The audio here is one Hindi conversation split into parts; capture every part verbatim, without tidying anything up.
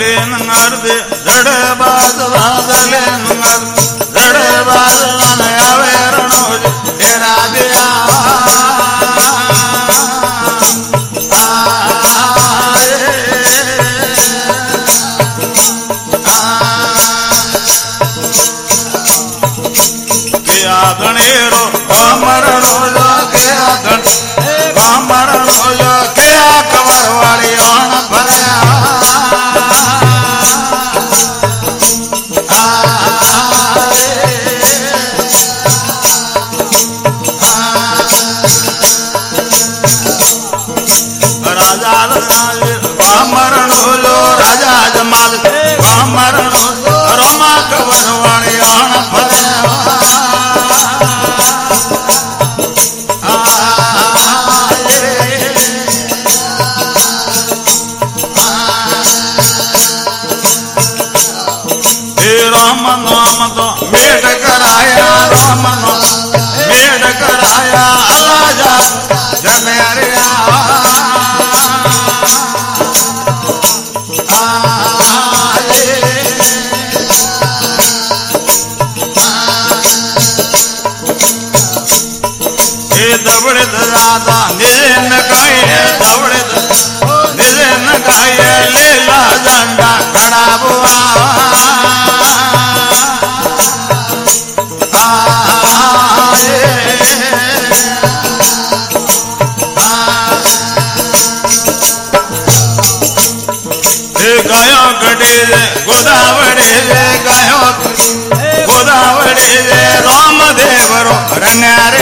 दले नंगरदे जड़ बाजवा दले नंगर जड़ बाजवा न आवे रणोज तेरा दिया गणेरो मरणो जो के गण मरणो जो के कबर वाली ओण भरया राजा मरणो जो राजा जमाल मरणो रोमा कबर वाली ओण भरया राम नाम तो मेड कराया राम नाम मेड कराया राजा जनरिया ये दबड़े दादा निजे न गाये दबड़े निजे न गाये लीला झंडा खड़ा बुआ गायो गढ़े रे गोदावरी रे गायो गोदावरी रे राम देवरो रंगारे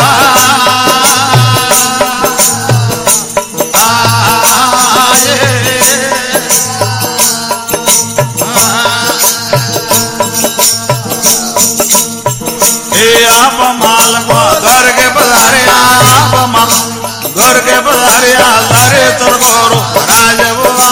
आप माल को घर के पधारे आप माल घर के पधारे लारे तर गोरो राजबुआ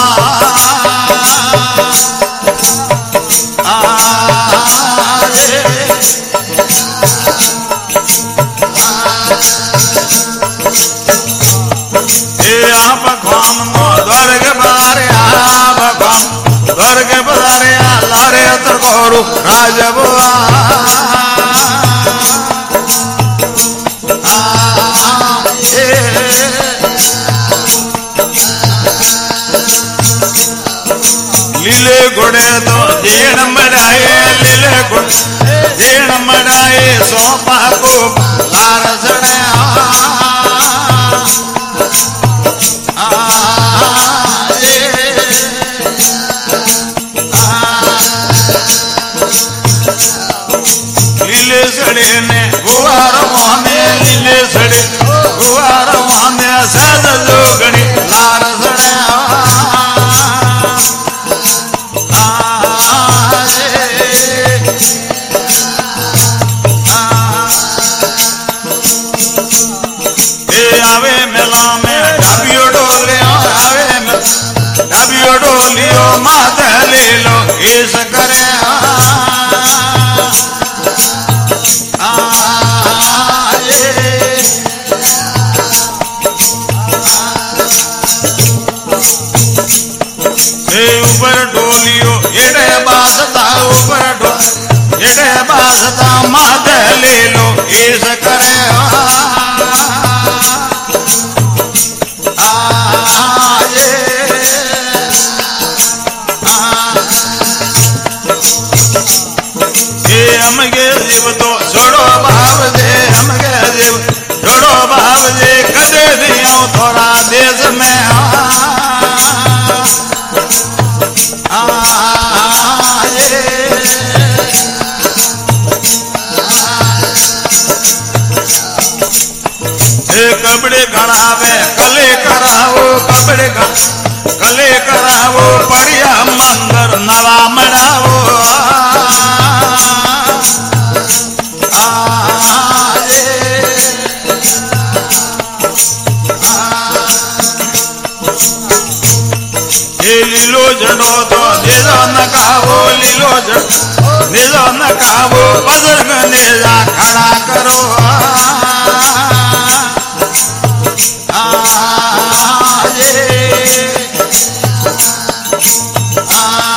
आप खान मो घर के पधारे आप खान घर के पधारे लारे तर गोरो राजबुआ लीले घोड़े तो जीण मराए लीले घोड़े जीण मराए सोपा को लार सड़या लीले सड़े ने गुवार माने लीले सड़े गुवार माने सद जोगणी लार सड़या आवे मेला में ढाबियो डोलियो आवे ढाबियो डोलियो माता ले लो इस करे ऊपर डोलियो एड़े बासता ऊपर डो एड़े बासता माता ले लो इस करे हमगे जीव तो जोड़ो भाव दे हमगे जीव जोड़ो भाव दे कदे दियो थोड़ा देश में कपड़े गड़ावे कले करावो कपड़े कले करावो बढ़िया मंदिर नवा मनावो लीलो जड़ो तो नीलो न खावो लीलो जड़ो नीलो न खावो बुजुर्ग नीला खड़ा करो आ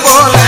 बोले